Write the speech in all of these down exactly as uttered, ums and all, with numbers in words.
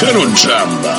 Caro Giamba.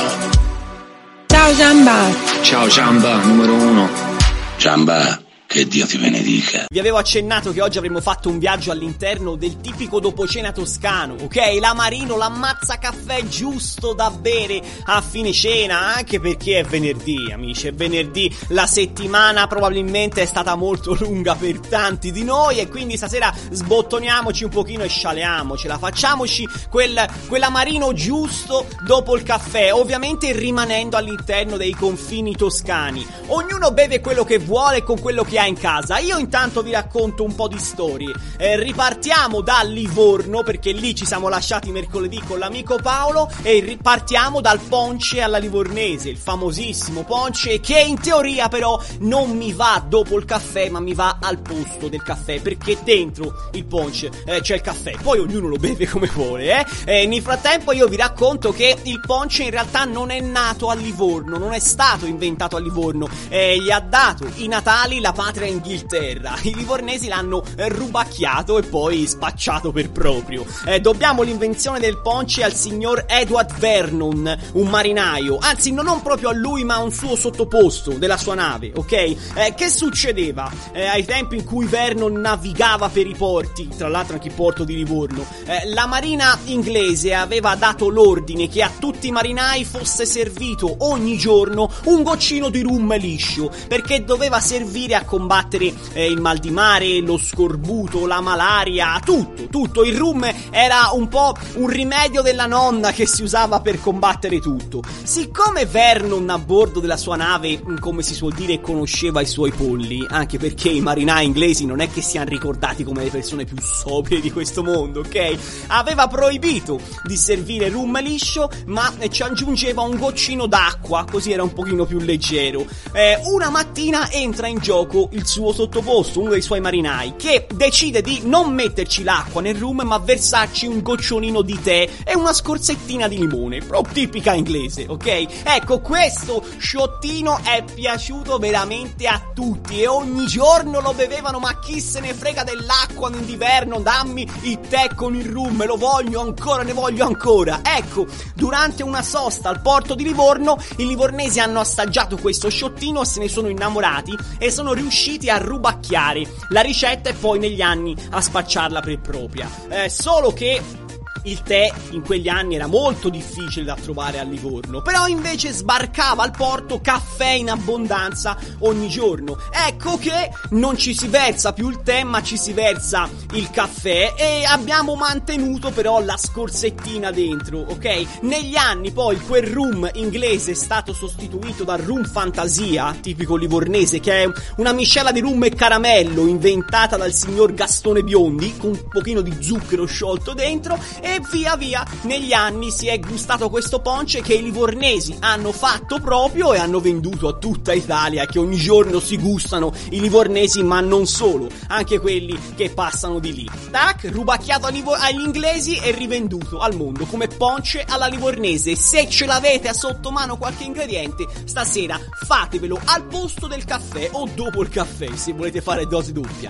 Ciao Giamba. Ciao Giamba, numero uno. Giamba, che Dio ti benedica. Vi avevo accennato che oggi avremmo fatto un viaggio all'interno del tipico dopocena toscano, ok? L'amarino, l'ammazza caffè giusto da bere a fine cena, anche perché è venerdì, amici, è venerdì. La settimana probabilmente è stata molto lunga per tanti di noi e quindi stasera sbottoniamoci un pochino e scialeamocela, facciamoci quel, quell'amarino giusto dopo il caffè, ovviamente rimanendo all'interno dei confini toscani. Ognuno beve quello che vuole con quello che ha in casa. Io intanto vi racconto un po' di storie. Eh, ripartiamo da Livorno, perché lì ci siamo lasciati mercoledì con l'amico Paolo, e ripartiamo dal Ponce alla Livornese, il famosissimo Ponce che in teoria però non mi va dopo il caffè, ma mi va al posto del caffè, perché dentro il Ponce eh, c'è il caffè, poi ognuno lo beve come vuole, eh? E nel frattempo io vi racconto che il Ponce in realtà non è nato a Livorno, non è stato inventato a Livorno, eh, gli ha dato i natali la patria Inghilterra. I livornesi l'hanno eh, rubacchiato e poi spacciato per proprio. Eh, dobbiamo l'invenzione del Ponce al signor Edward Vernon, un marinaio, anzi non, non proprio a lui ma a un suo sottoposto della sua nave, ok? Eh, che succedeva eh, ai tempi in cui Vernon navigava per i porti, tra l'altro anche il porto di Livorno? Eh, la marina inglese aveva dato l'ordine che a tutti i marinai fosse servito ogni giorno un goccino di rum liscio, perché doveva servire a combattere eh, il mal di mare, lo scorbuto, la malaria, tutto, tutto. Il rum era un po' un rimedio della nonna che si usava per combattere tutto. Siccome Vernon a bordo della sua nave, come si suol dire, conosceva i suoi polli, anche perché i marinai inglesi non è che siano ricordati come le persone più sobrie di questo mondo, ok? Aveva proibito di servire rum liscio, ma ci aggiungeva un goccino d'acqua, così era un pochino più leggero. Eh, una mattina entra in gioco il suo sottoposto, uno dei suoi marinai, che decide di non metterci l'acqua nel rum ma versarci un goccionino di tè e una scorzettina di limone, proprio tipica inglese, ok? Ecco, questo sciottino è piaciuto veramente a tutti e ogni giorno lo bevevano, ma chi se ne frega dell'acqua d'inverno, dammi il tè con il rum, lo voglio ancora, ne voglio ancora. Ecco, durante una sosta al porto di Livorno i livornesi hanno assaggiato questo sciottino, se ne sono innamorati e sono riusciti a rubacchiare la ricetta e poi negli anni a spacciarla per propria. Eh, solo che il tè in quegli anni era molto difficile da trovare a Livorno, però invece sbarcava al porto caffè in abbondanza ogni giorno. Ecco che non ci si versa più il tè ma ci si versa il caffè e abbiamo mantenuto però la scorzettina dentro, ok? Negli anni poi quel rum inglese è stato sostituito dal rum fantasia, tipico livornese, che è una miscela di rum e caramello inventata dal signor Gastone Biondi con un pochino di zucchero sciolto dentro, e via via negli anni si è gustato questo Ponce che i livornesi hanno fatto proprio e hanno venduto a tutta Italia, che ogni giorno si gustano i livornesi, ma non solo, anche quelli che passano di lì. Tac, rubacchiato agli inglesi e rivenduto al mondo come Ponce alla livornese. Se ce l'avete a sotto mano qualche ingrediente, stasera fatevelo al posto del caffè o dopo il caffè se volete fare dose doppia.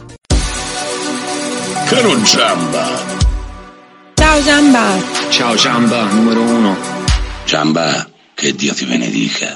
Caro Giamba. Ciao Giamba. Ciao Giamba, numero uno. Giamba, che Dio ti benedica.